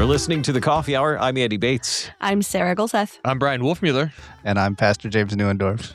You're listening to The Coffee Hour. I'm Andy Bates. I'm Sarah Golseth. I'm Brian Wolfmueller. And I'm Pastor James Neuendorf.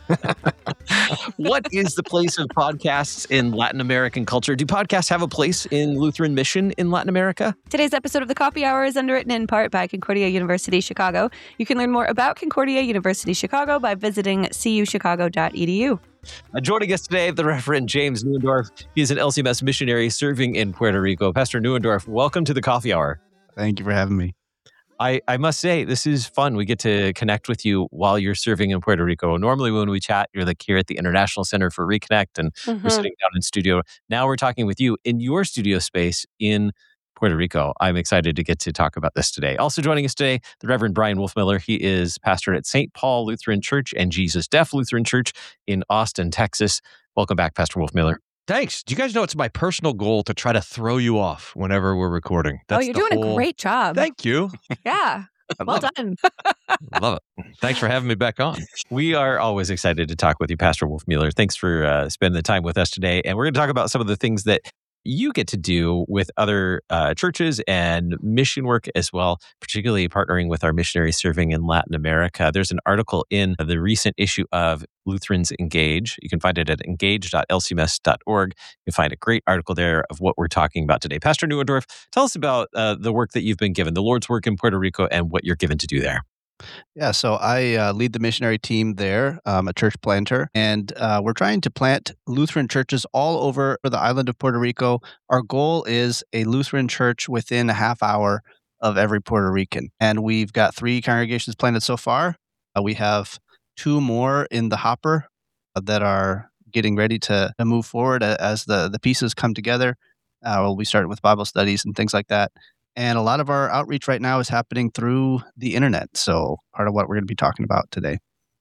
What is the place of podcasts in Latin American culture? Do podcasts have a place in Lutheran mission in Latin America? Today's episode of The Coffee Hour is underwritten in part by Concordia University Chicago. You can learn more about Concordia University Chicago by visiting cuchicago.edu. Joining us today, the Reverend James Neuendorf. He is an LCMS missionary serving in Puerto Rico. Pastor Neuendorf, welcome to The Coffee Hour. Thank you for having me. I must say, this is fun. We get to connect with you while you're serving in Puerto Rico. Normally, when we chat, you're like here at the International Center for Reconnect, and we're sitting down in studio. Now we're talking with you in your studio space in Puerto Rico. I'm excited to get to talk about this today. Also joining us today, the Reverend Brian Wolfmueller. He is pastor at St. Paul Lutheran Church and Jesus Deaf Lutheran Church in Austin, Texas. Welcome back, Pastor Wolfmueller. Thanks. Do you guys know it's my personal goal to try to throw you off whenever we're recording? You're doing a great job. Thank you. Yeah. Well done. Love it. Thanks for having me back on. We are always excited to talk with you, Pastor Wolfmueller. Thanks for spending the time with us today. And we're going to talk about some of the things that you get to do with other churches and mission work as well, particularly partnering with our missionaries serving in Latin America. There's an article in the recent issue of Lutherans Engage. You can find it at engage.lcms.org. You can find a great article there of what we're talking about today. Pastor Neuendorf, tell us about the work that you've been given, the Lord's work in Puerto Rico, and what you're given to do there. Yeah, so I lead the missionary team there, a church planter, and we're trying to plant Lutheran churches all over the island of Puerto Rico. Our goal is a Lutheran church within a half hour of every Puerto Rican. And we've got 3 congregations planted so far. We have 2 more in the hopper that are getting ready to move forward as the pieces come together. We'll be starting with Bible studies and things like that. And a lot of our outreach right now is happening through the internet. So part of what we're going to be talking about today.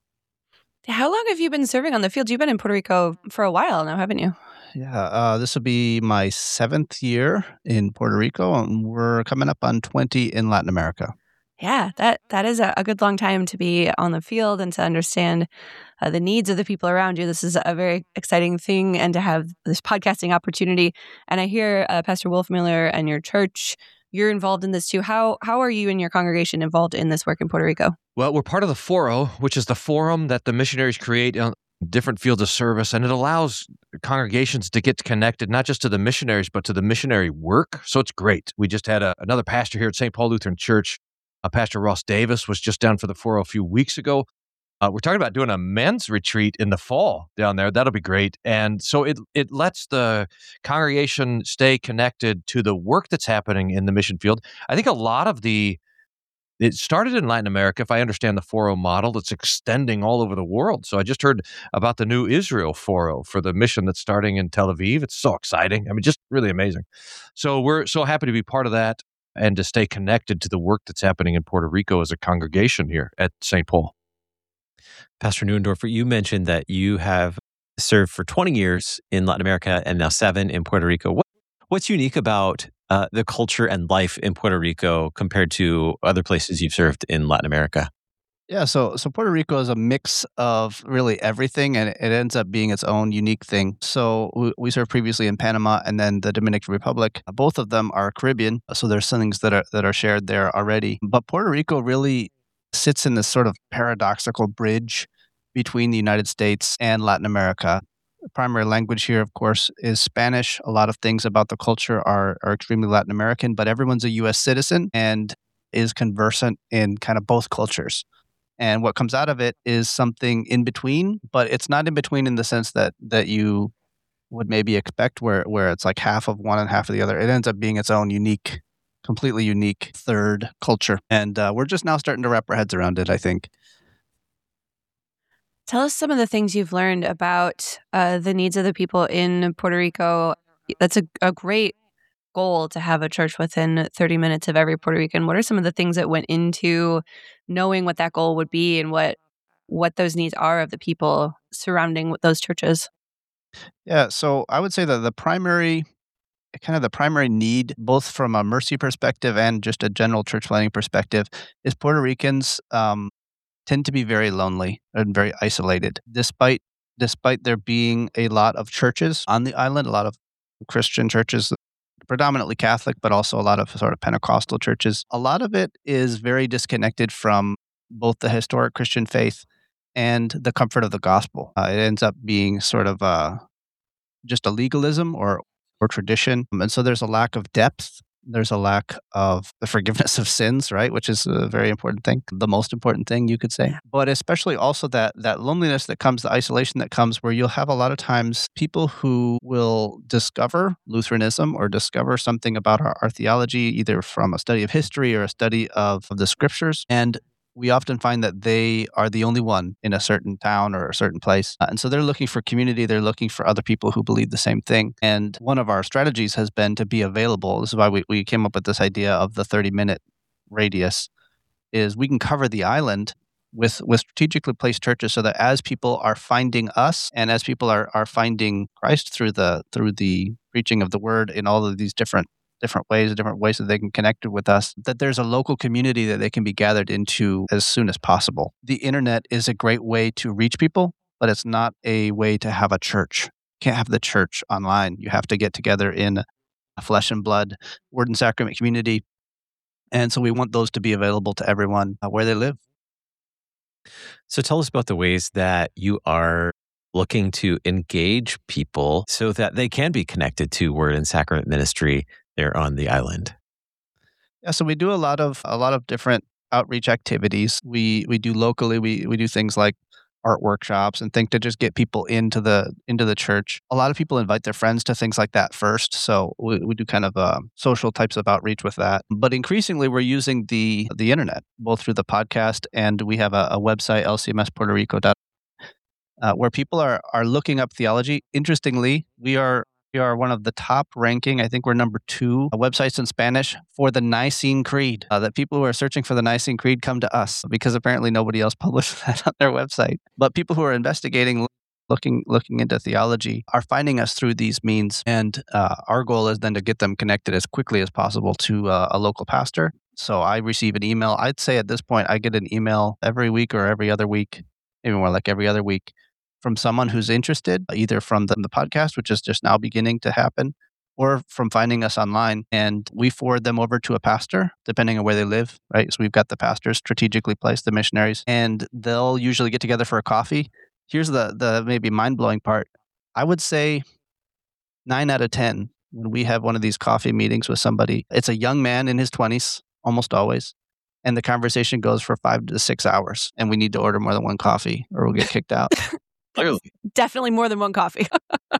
How long have you been serving on the field? You've been in Puerto Rico for a while now, haven't you? Yeah, this will be my 7th year in Puerto Rico, and we're coming up on 20 in Latin America. Yeah, that is a good long time to be on the field and to understand the needs of the people around you. This is a very exciting thing, and to have this podcasting opportunity. And I hear Pastor Wolfmueller and your church, you're involved in this too. How are you and your congregation involved in this work in Puerto Rico? Well, we're part of the Foro, which is the forum that the missionaries create on different fields of service, and it allows congregations to get connected not just to the missionaries, but to the missionary work. So it's great. We just had another pastor here at St. Paul Lutheran Church. Pastor Ross Davis was just down for the Foro a few weeks ago. We're talking about doing a men's retreat in the fall down there. That'll be great. And so it lets the congregation stay connected to the work that's happening in the mission field. I think a lot of it started in Latin America, if I understand the Foro model. It's extending all over the world. So I just heard about the new Israel Foro for the mission that's starting in Tel Aviv. It's so exciting. I mean, just really amazing. So we're so happy to be part of that and to stay connected to the work that's happening in Puerto Rico as a congregation here at St. Paul. Pastor Neuendorf, you mentioned that you have served for 20 years in Latin America and now 7 in Puerto Rico. What's unique about the culture and life in Puerto Rico compared to other places you've served in Latin America? Yeah, so Puerto Rico is a mix of really everything, and it ends up being its own unique thing. So we served previously in Panama and then the Dominican Republic. Both of them are Caribbean, so there's some things that are shared there already. But Puerto Rico really sits in this sort of paradoxical bridge between the United States and Latin America. The primary language here, of course, is Spanish. A lot of things about the culture are extremely Latin American, but everyone's a U.S. citizen and is conversant in kind of both cultures. And what comes out of it is something in between, but it's not in between in the sense that you would maybe expect where it's like half of one and half of the other. It ends up being its own unique, completely unique third culture. And we're just now starting to wrap our heads around it, I think. Tell us some of the things you've learned about the needs of the people in Puerto Rico. That's a great goal to have a church within 30 minutes of every Puerto Rican. What are some of the things that went into knowing what that goal would be and what those needs are of the people surrounding those churches? Yeah, so I would say that the primary need, both from a mercy perspective and just a general church planning perspective, is Puerto Ricans tend to be very lonely and very isolated. Despite there being a lot of churches on the island, a lot of Christian churches, predominantly Catholic, but also a lot of sort of Pentecostal churches. A lot of it is very disconnected from both the historic Christian faith and the comfort of the gospel. It ends up being sort of just a legalism or tradition. And so there's a lack of depth. There's a lack of the forgiveness of sins, right? Which is a very important thing, the most important thing you could say. But especially also that loneliness that comes, the isolation that comes, where you'll have a lot of times people who will discover Lutheranism or discover something about our theology, either from a study of history or a study of the scriptures. And we often find that they are the only one in a certain town or a certain place. And so they're looking for community. They're looking for other people who believe the same thing. And one of our strategies has been to be available. This is why we came up with this idea of the 30-minute radius, is we can cover the island with strategically placed churches so that as people are finding us and as people are finding Christ through the preaching of the word in all of these different ways that they can connect with us, that there's a local community that they can be gathered into as soon as possible. The internet is a great way to reach people, but it's not a way to have a church. You can't have the church online. You have to get together in a flesh and blood, word and sacrament community. And so we want those to be available to everyone where they live. So tell us about the ways that you are looking to engage people so that they can be connected to word and sacrament ministry there on the island. Yeah, so we do a lot of different outreach activities. We do locally. We do things like art workshops and think to just get people into the church. A lot of people invite their friends to things like that first. So we do kind of social types of outreach with that. But increasingly, we're using the internet, both through the podcast and we have a website, lcmspuertorico.org, where people are looking up theology. Interestingly, we are one of the top ranking, I think we're number 2 websites in Spanish for the Nicene Creed. That people who are searching for the Nicene Creed come to us because apparently nobody else published that on their website. But people who are investigating, looking into theology are finding us through these means. And our goal is then to get them connected as quickly as possible to a local pastor. So I receive an email. I'd say at this point, I get an email every week or every other week, maybe more like every other week, from someone who's interested, either from the podcast, which is just now beginning to happen, or from finding us online. And we forward them over to a pastor, depending on where they live, right? So we've got the pastors strategically placed, the missionaries, and they'll usually get together for a coffee. Here's the maybe mind-blowing part. I would say 9 out of 10, when we have one of these coffee meetings with somebody, it's a young man in his 20s, almost always. And the conversation goes for 5 to 6 hours. And we need to order more than one coffee or we'll get kicked out. Clearly. Definitely more than one coffee.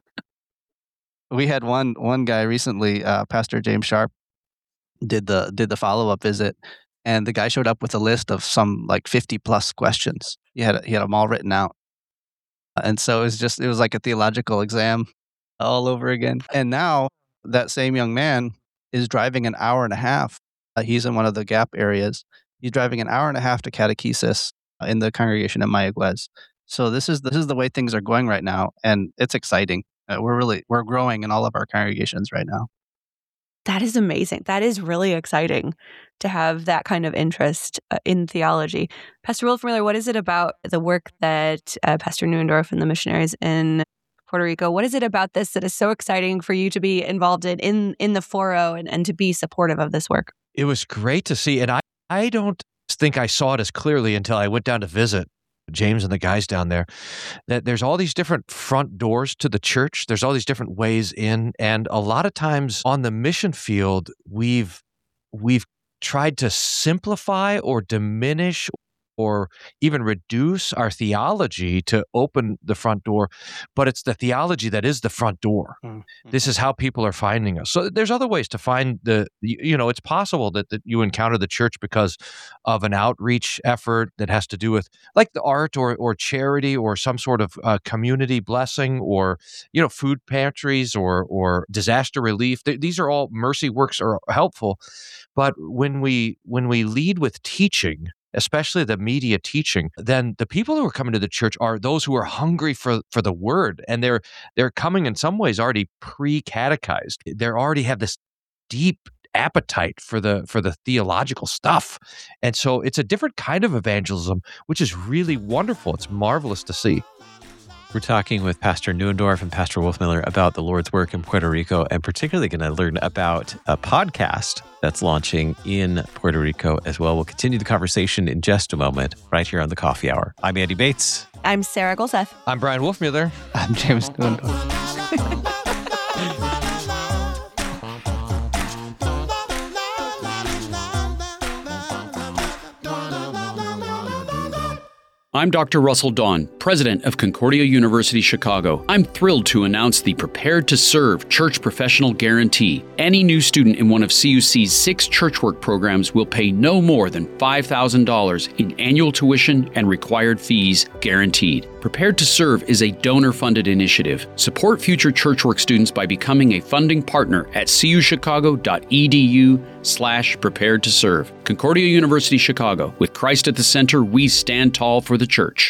We had one guy recently, Pastor James Sharp, did the follow-up visit, and the guy showed up with a list of some like 50 plus questions. He had them all written out, and so it was like a theological exam all over again. And now that same young man is driving an hour and a half. He's in one of the Gap areas. He's driving an hour and a half to catechesis in the congregation at Mayaguez. So this is the way things are going right now, and it's exciting. We're growing in all of our congregations right now. That is amazing. That is really exciting to have that kind of interest in theology. Pastor Wolfmueller, what is it about the work that Pastor Neuendorf and the missionaries in Puerto Rico, what is it about this that is so exciting for you to be involved in the foro and to be supportive of this work? It was great to see, and I don't think I saw it as clearly until I went down to visit James and the guys down there, that there's all these different front doors to the church. There's all these different ways in. And a lot of times on the mission field, we've tried to simplify or diminish or even reduce our theology to open the front door, but it's the theology that is the front door. Mm-hmm. This is how people are finding us. So there's other ways to find it's possible that you encounter the church because of an outreach effort that has to do with like the art or charity or some sort of community blessing or, food pantries or disaster relief. These are all mercy works are helpful. But when we lead with teaching, especially the media teaching, then the people who are coming to the church are those who are hungry for the word, and they're coming in some ways already pre-catechized. They already have this deep appetite for the theological stuff, and so it's a different kind of evangelism, which is really wonderful. It's marvelous to see. We're talking with Pastor Neuendorf and Pastor Wolfmueller about the Lord's work in Puerto Rico, and particularly going to learn about a podcast that's launching in Puerto Rico as well. We'll continue the conversation in just a moment, right here on the Coffee Hour. I'm Andy Bates. I'm Sarah Golseth. I'm Brian Wolfmueller. I'm James Neuendorf. I'm Dr. Russell Dawn, president of Concordia University Chicago. I'm thrilled to announce the Prepared to Serve Church Professional Guarantee. Any new student in one of CUC's 6 church work programs will pay no more than $5,000 in annual tuition and required fees guaranteed. Prepared to Serve is a donor-funded initiative. Support future church work students by becoming a funding partner at cuchicago.edu/prepared to serve. Concordia University Chicago. With Christ at the center, we stand tall for the church.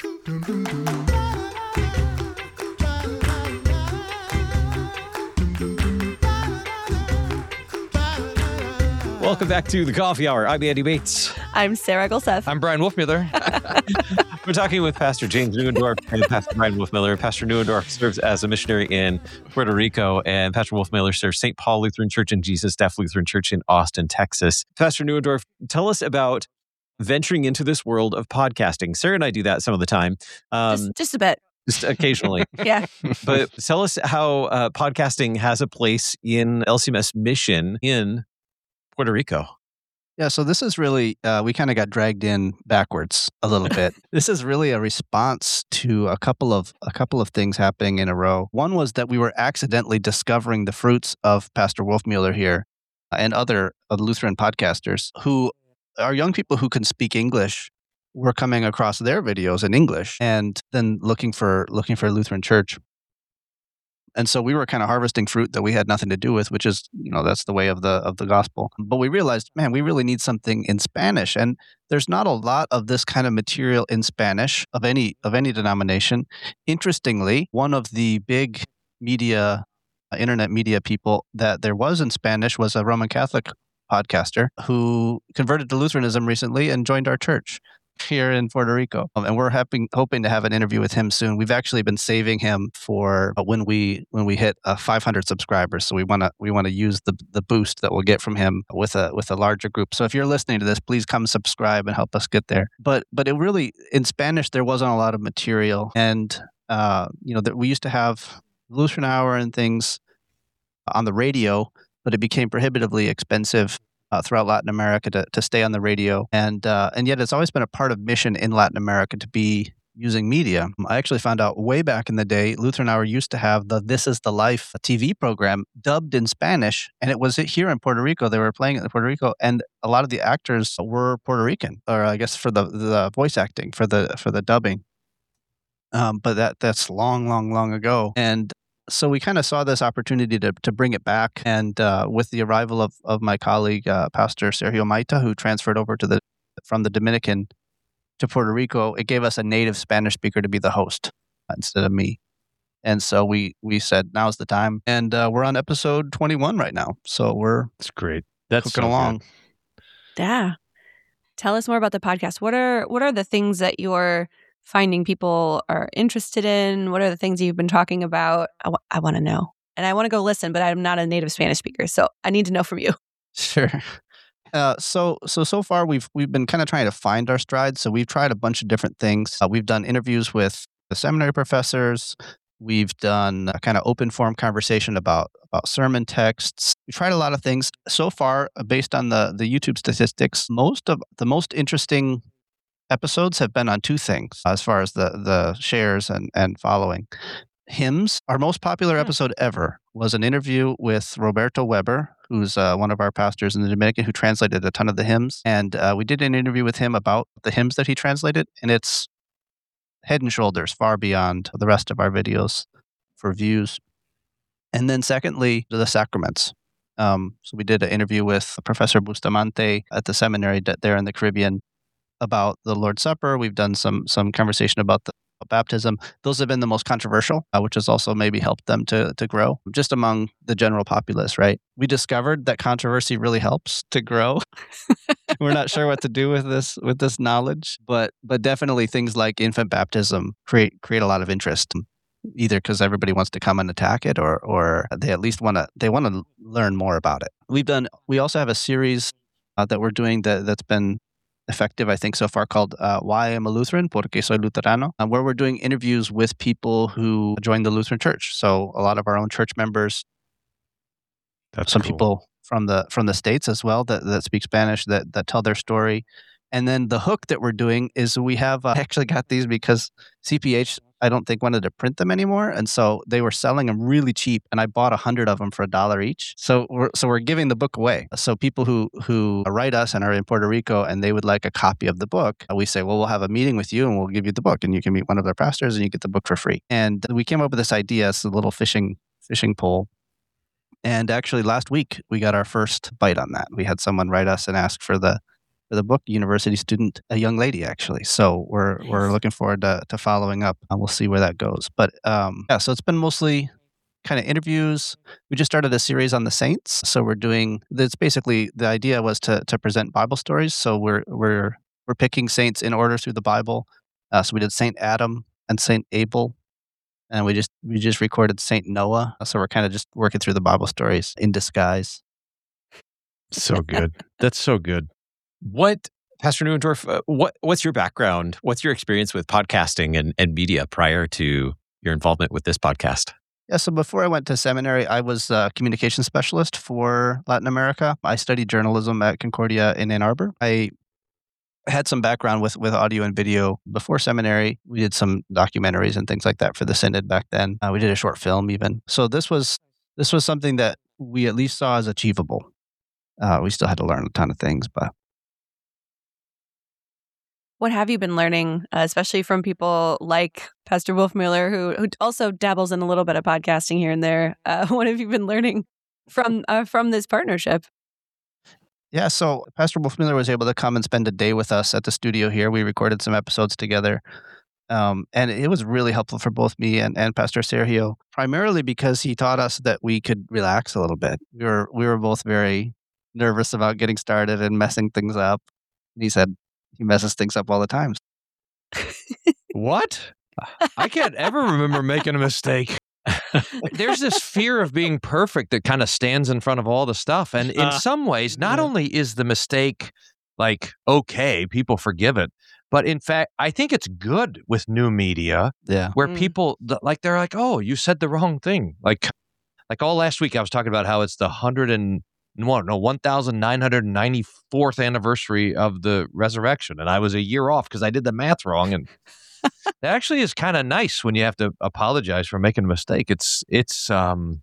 Welcome back to the Coffee Hour. I'm Andy Bates. I'm Sarah Golseth. I'm Brian Wolfmueller. We're talking with Pastor James Neuendorf and Pastor Brian Wolfmueller. Pastor Neuendorf serves as a missionary in Puerto Rico, and Pastor Wolfmueller serves St. Paul Lutheran Church and Jesus Staff Lutheran Church in Austin, Texas. Pastor Neuendorf, tell us about venturing into this world of podcasting. Sarah and I do that some of the time. Just a bit. Just occasionally. Yeah. But tell us how podcasting has a place in LCMS mission in Puerto Rico. Yeah, so this is really, we kind of got dragged in backwards a little bit. This is really a response to a couple of things happening in a row. One was that we were accidentally discovering the fruits of Pastor Wolfmueller here and other Lutheran podcasters who are young people who can speak English. Were coming across their videos in English and then looking for Lutheran church. And so we were kind of harvesting fruit that we had nothing to do with, which is, that's the way of the gospel. But we realized, man, we really need something in Spanish. And there's not a lot of this kind of material in Spanish of any denomination. Interestingly, one of the big media, internet media people that there was in Spanish was a Roman Catholic podcaster who converted to Lutheranism recently and joined our church here in Puerto Rico. And we're hoping to have an interview with him soon. We've actually been saving him for when we hit 500 subscribers. So we want to use the boost that we'll get from him with a larger group. So if you're listening to this, please come subscribe and help us get there. But it really, in Spanish, there wasn't a lot of material. And, that we used to have Lutheran Hour and things on the radio, but it became prohibitively expensive throughout Latin America to stay on the radio. And yet it's always been a part of mission in Latin America to be using media. I actually found out way back in the day, Lutheran Hour used to have the This Is the Life TV program dubbed in Spanish, and it was here in Puerto Rico. They were playing it in Puerto Rico, and a lot of the actors were Puerto Rican, or I guess for the voice acting, for the dubbing. But that's long ago. And so we kind of saw this opportunity to bring it back. And with the arrival of my colleague, Pastor Sergio Maita, who transferred over from the Dominican to Puerto Rico, it gave us a native Spanish speaker to be the host instead of me. And so we said, now's the time. And we're on episode 21 right now. So That's great. That's cooking along. Yeah. Tell us more about the podcast. What are the things that you're finding people are interested in? What are the things you've been talking about? I want to know. And I want to go listen, but I'm not a native Spanish speaker, so I need to know from you. Sure. So far we've been kind of trying to find our stride. So we've tried a bunch of different things. We've done interviews with the seminary professors. We've done a kind of open forum conversation about sermon texts. We tried a lot of things. So far, based on the YouTube statistics, most of the most interesting episodes have been on 2 things as far as the shares and following. Hymns. Our most popular episode ever was an interview with Roberto Weber, who's one of our pastors in the Dominican who translated a ton of the hymns. And we did an interview with him about the hymns that he translated, and it's head and shoulders far beyond the rest of our videos for views. And then secondly, the sacraments. So we did an interview with Professor Bustamante at the seminary there in the Caribbean about the Lord's Supper. We've done some conversation about the baptism. Those have been the most controversial, which has also maybe helped them to grow just among the general populace, right? We discovered that controversy really helps to grow. We're not sure what to do with this knowledge, but definitely things like infant baptism create a lot of interest. either because everybody wants to come and attack it, or they at least want to learn more about it. We also have a series that we're doing that's been effective, I think, so far, called Why I'm a Lutheran, Porque Soy Luterano, where we're doing interviews with people who joined the Lutheran Church. So a lot of our own church members, some people from the States as well that speak Spanish that tell their story. And then the hook that we're doing is we have actually got these because CPH, I don't think, wanted to print them anymore. And so they were selling them really cheap. And I bought 100 of them for $1 each. So we're giving the book away. So people who write us and are in Puerto Rico and they would like a copy of the book, we say, well, we'll have a meeting with you and we'll give you the book. And you can meet one of their pastors and you get the book for free. And we came up with this idea. It's a little fishing pole. And actually last week, we got our first bite on that. We had someone write us and ask for the book, university student, a young lady, actually. So we're looking forward to following up. We'll see where that goes. But so it's been mostly kind of interviews. We just started a series on the saints. So it's basically, the idea was to present Bible stories. So we're picking saints in order through the Bible. So we did Saint Adam and Saint Abel. And we just recorded Saint Noah. So we're kind of just working through the Bible stories in disguise. So good. That's so good. Pastor Neuendorf, what's your background? What's your experience with podcasting and media prior to your involvement with this podcast? Yeah, so before I went to seminary, I was a communication specialist for Latin America. I studied journalism at Concordia in Ann Arbor. I had some background with audio and video before seminary. We did some documentaries and things like that for the Synod back then. We did a short film even. So this was something that we at least saw as achievable. We still had to learn a ton of things, but. What have you been learning, especially from people like Pastor Wolfmueller, who also dabbles in a little bit of podcasting here and there? What have you been learning from this partnership? Yeah, so Pastor Wolfmueller was able to come and spend a day with us at the studio here. We recorded some episodes together, and it was really helpful for both me and Pastor Sergio, primarily because he taught us that we could relax a little bit. We were both very nervous about getting started and messing things up. He said he messes things up all the time. What? I can't ever remember making a mistake. There's this fear of being perfect that kind of stands in front of all the stuff. And in some ways, not only is the mistake like, okay, people forgive it, but in fact, I think it's good with new media where people they're like, oh, you said the wrong thing. Like all last week, I was talking about how it's the 1994th anniversary of the resurrection. And I was a year off because I did the math wrong. And that actually is kind of nice when you have to apologize for making a mistake. It's not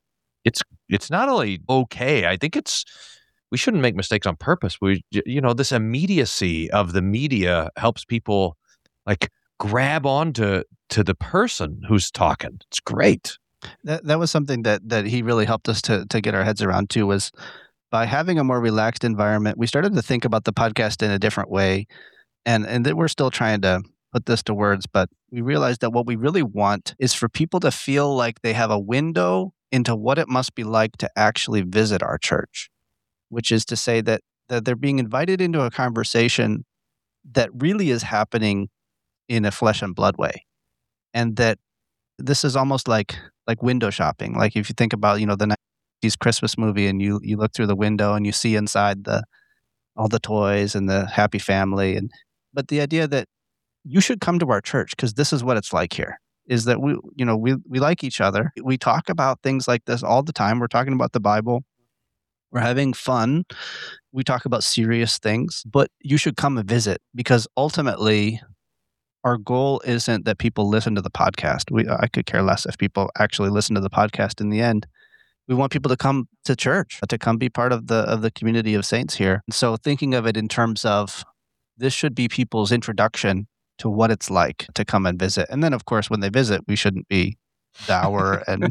only okay. I think we shouldn't make mistakes on purpose. This immediacy of the media helps people like grab onto the person who's talking. It's great. That was something that he really helped us to get our heads around too, was by having a more relaxed environment. We started to think about the podcast in a different way, and that we're still trying to put this to words, but we realized that what we really want is for people to feel like they have a window into what it must be like to actually visit our church, which is to say that they're being invited into a conversation that really is happening in a flesh and blood way. And that this is almost like window shopping. Like if you think about, the 90s Christmas movie and you look through the window and you see inside all the toys and the happy family. But the idea that you should come to our church because this is what it's like here, is that we like each other. We talk about things like this all the time. We're talking about the Bible. We're having fun. We talk about serious things, but you should come and visit because ultimately our goal isn't that people listen to the podcast. I could care less if people actually listen to the podcast in the end. We want people to come to church, to come be part of the community of saints here. So thinking of it in terms of this should be people's introduction to what it's like to come and visit. And then, of course, when they visit, we shouldn't be dour and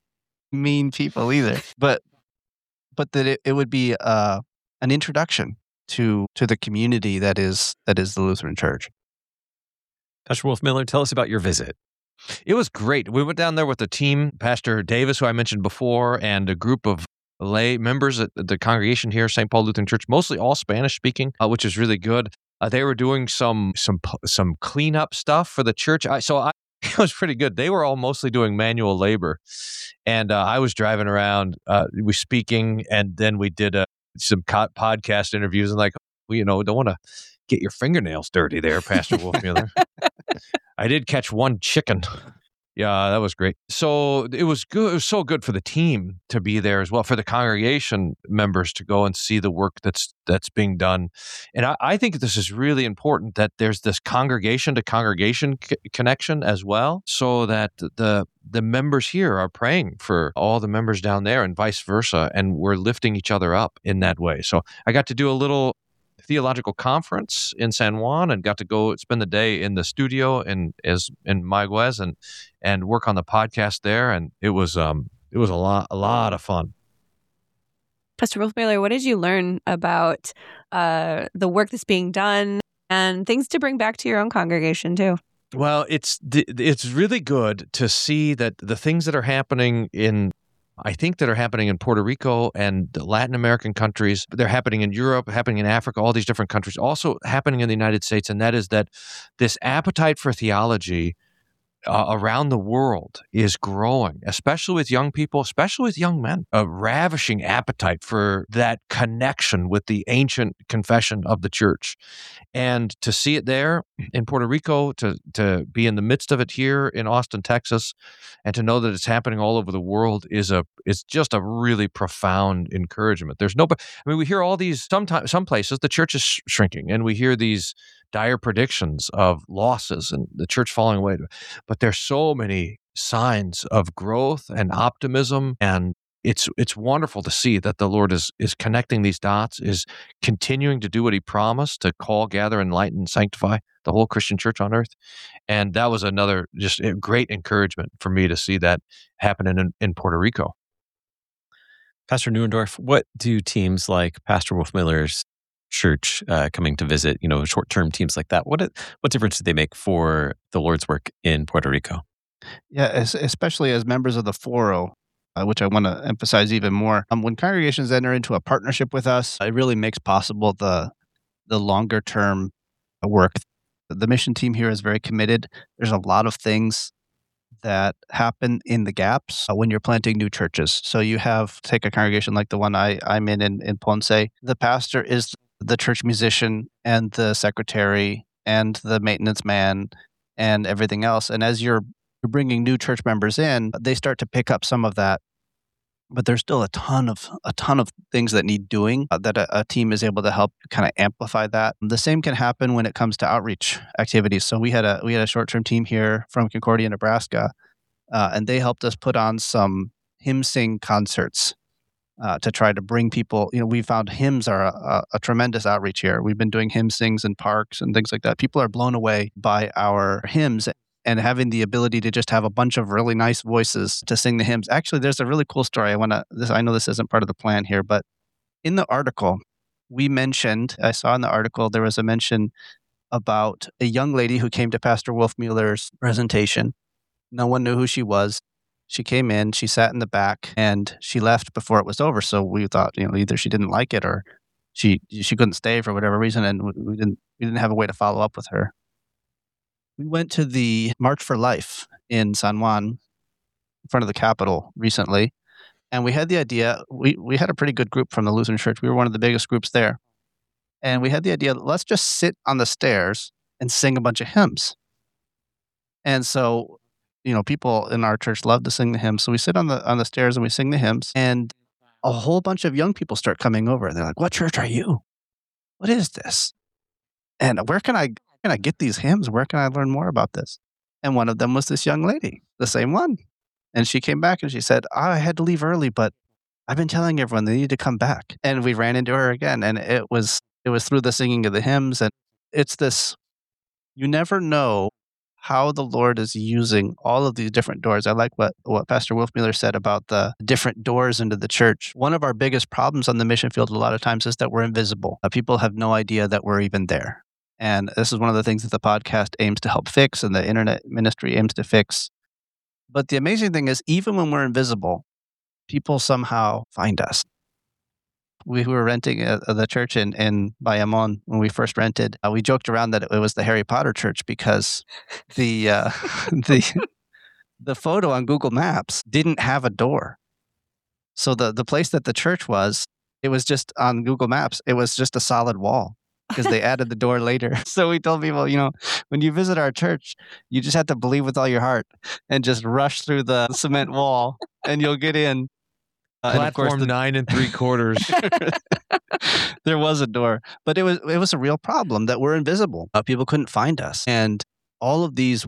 mean people either. But that it would be an introduction to the community that is the Lutheran Church. Pastor Wolfmueller, tell us about your visit. It was great. We went down there with the team, Pastor Davis, who I mentioned before, and a group of lay members at the congregation here, St. Paul Lutheran Church, mostly all Spanish speaking, which is really good. They were doing some cleanup stuff for the church. It was pretty good. They were all mostly doing manual labor, and I was driving around. We were speaking, and then we did some podcast interviews. And like, well, don't want to get your fingernails dirty there, Pastor Wolfmueller. I did catch one chicken. Yeah, that was great. So it was good. It was so good for the team to be there as well, for the congregation members to go and see the work that's being done. And I think this is really important, that there's this congregation to congregation connection as well, so that the members here are praying for all the members down there and vice versa. And we're lifting each other up in that way. So I got to do a little theological conference in San Juan and got to go spend the day in the studio in Mayaguez and work on the podcast there, and it was a lot of fun. Pastor Wolfmueller, what did you learn about the work that's being done and things to bring back to your own congregation too? Well, it's really good to see that the things that are happening in Puerto Rico and the Latin American countries, they're happening in Europe, happening in Africa, all these different countries, also happening in the United States. And that is that this appetite for theology around the world is growing, especially with young people, especially with young men. A ravishing appetite for that connection with the ancient confession of the church. And to see it there in Puerto Rico, to be in the midst of it here in Austin, Texas, and to know that it's happening all over the world is just a really profound encouragement. We hear all these, some places the church is shrinking, and we hear these dire predictions of losses and the church falling away. But there's so many signs of growth and optimism, and it's wonderful to see that the Lord is connecting these dots, is continuing to do what he promised, to call, gather, enlighten, and sanctify the whole Christian church on earth. And that was another just a great encouragement for me to see that happening in Puerto Rico. Pastor Neuendorf, what do teams like Pastor Wolfmueller's church coming to visit, short-term teams like that, what difference do they make for the Lord's work in Puerto Rico? Yeah, especially as members of the Foro, which I want to emphasize even more. When congregations enter into a partnership with us, it really makes possible the longer-term work. The mission team here is very committed. There's a lot of things that happen in the gaps when you're planting new churches. So you take a congregation like the one I'm in Ponce. The pastor is the church musician and the secretary and the maintenance man and everything else. And as you're bringing new church members in, they start to pick up some of that. But there's still a ton of things that need doing that a team is able to help kind of amplify that. The same can happen when it comes to outreach activities. So we had a short-term team here from Concordia, Nebraska, and they helped us put on some hymn sing concerts to try to bring people. We found hymns are a tremendous outreach here. We've been doing hymn sings in parks and things like that. People are blown away by our hymns and having the ability to just have a bunch of really nice voices to sing the hymns. Actually, there's a really cool story. I know this isn't part of the plan here, but in the article, I saw in the article, there was a mention about a young lady who came to Pastor Wolfmueller's presentation. No one knew who she was. She came in, she sat in the back, and she left before it was over. So we thought, either she didn't like it or she couldn't stay for whatever reason, and we didn't have a way to follow up with her. We went to the March for Life in San Juan, in front of the Capitol recently, and we had the idea. We had a pretty good group from the Lutheran Church. We were one of the biggest groups there, and we had the idea, let's just sit on the stairs and sing a bunch of hymns. And so, people in our church love to sing the hymns. So we sit on the stairs and we sing the hymns, and a whole bunch of young people start coming over. And they're like, "What church are you? What is this? And where can I get these hymns? Where can I learn more about this?" And one of them was this young lady, the same one. And she came back and she said, "I had to leave early, but I've been telling everyone they need to come back." And we ran into her again, and it was through the singing of the hymns. And it's this, you never know how the Lord is using all of these different doors. I like what Pastor Wolfmueller said about the different doors into the church. One of our biggest problems on the mission field a lot of times is that we're invisible. People have no idea that we're even there. And this is one of the things that the podcast aims to help fix and the internet ministry aims to fix. But the amazing thing is, even when we're invisible, people somehow find us. We were renting the church in Bayamon when we first rented. We joked around that it was the Harry Potter church because the the photo on Google Maps didn't have a door. So the place that the church was, it was just on Google Maps. It was just a solid wall because they added the door later. So we told people, when you visit our church, you just have to believe with all your heart and just rush through the cement wall and you'll get in. Platform 9 3/4. There was a door, but it was a real problem that we're invisible. People couldn't find us. And all of these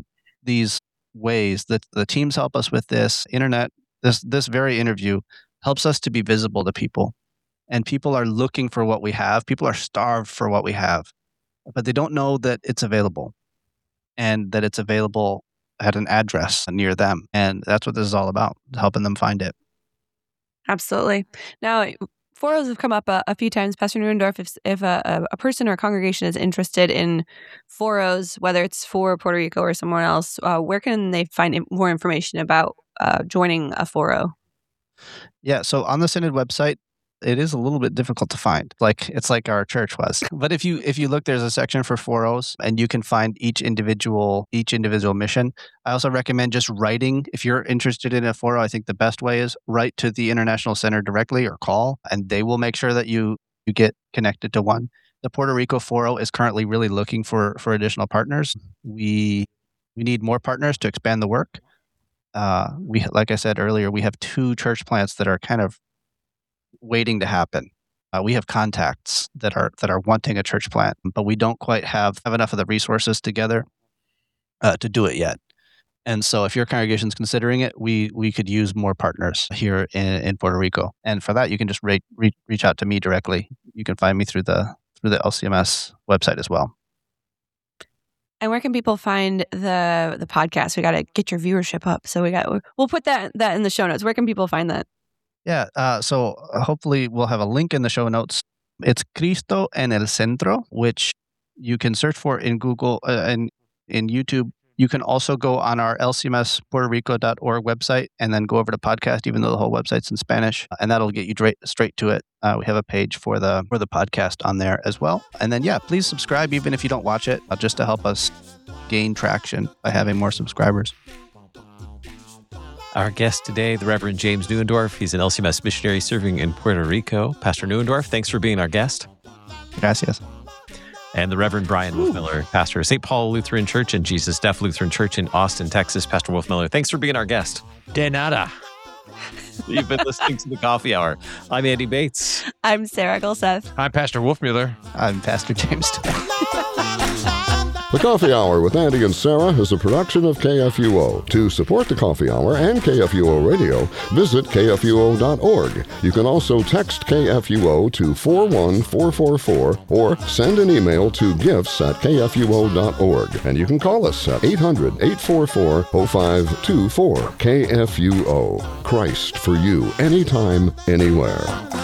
ways that the teams help us with this internet, this very interview helps us to be visible to people. And people are looking for what we have. People are starved for what we have, but they don't know that it's available and that it's available at an address near them. And that's what this is all about, helping them find it. Absolutely. Now, Foros have come up a few times. Pastor Neuendorf, if a person or a congregation is interested in Foros, whether it's for Puerto Rico or somewhere else, where can they find more information about joining a Foro? Yeah, so on the Synod website, it is a little bit difficult to find. It's like our church was. But if you look, there's a section for Foros, and you can find each individual mission. I also recommend just writing. If you're interested in a Foro, I think the best way is write to the International Center directly or call, and they will make sure that you get connected to one. The Puerto Rico Foro is currently really looking for additional partners. We need more partners to expand the work. Like I said earlier, we have 2 church plants that are kind of waiting to happen. We have contacts that are wanting a church plant, but we don't quite have enough of the resources together to do it yet. And so if your congregation's considering it, we could use more partners here in Puerto Rico. And for that, you can just reach out to me directly. You can find me through the LCMS website as well. And where can people find the podcast? We got to get your viewership up. So we'll put that in the show notes. Where can people find that? Yeah, so hopefully we'll have a link in the show notes. It's Cristo en el Centro, which you can search for in Google and in YouTube. You can also go on our lcmspuertorico.org website and then go over to podcast, even though the whole website's in Spanish, and that'll get you straight to it. We have a page for the podcast on there as well. And then, please subscribe even if you don't watch it, just to help us gain traction by having more subscribers. Our guest today, the Reverend James Neuendorf. He's an LCMS missionary serving in Puerto Rico. Pastor Neuendorf, thanks for being our guest. Gracias. And the Reverend Brian Wolfmiller, pastor of St. Paul Lutheran Church and Jesus Deaf Lutheran Church in Austin, Texas. Pastor Wolfmiller, thanks for being our guest. De nada. You've been listening to The Coffee Hour. I'm Andy Bates. I'm Sarah Gulseth. I'm Pastor Wolfmiller. I'm Pastor James. The Coffee Hour with Andy and Sarah is a production of KFUO. To support The Coffee Hour and KFUO Radio, visit KFUO.org. You can also text KFUO to 41444 or send an email to gifts@KFUO.org. And you can call us at 800-844-0524. KFUO. Christ for you, anytime, anywhere.